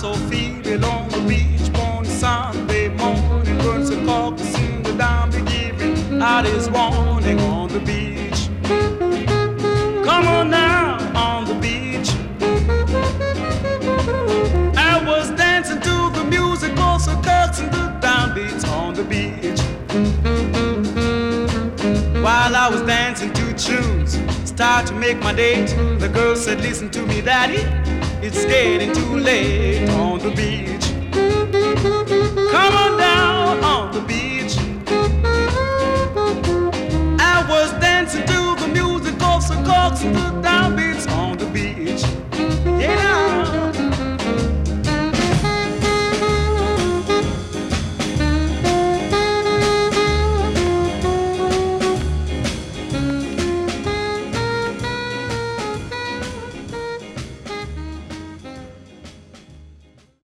so feeble on the beach on Sunday morning. Birds are caucusing, the downbeat giving out his warning on the beach. Come on now on the beach. I was dancing to the music, also cursing the downbeats on the beach. While I was dancing to tunes, start to make my date, the girl said, listen to me, daddy, it's getting too late on the beach. Come on down on the beach. I was dancing to the music, also coaxing the downbeats on the beach.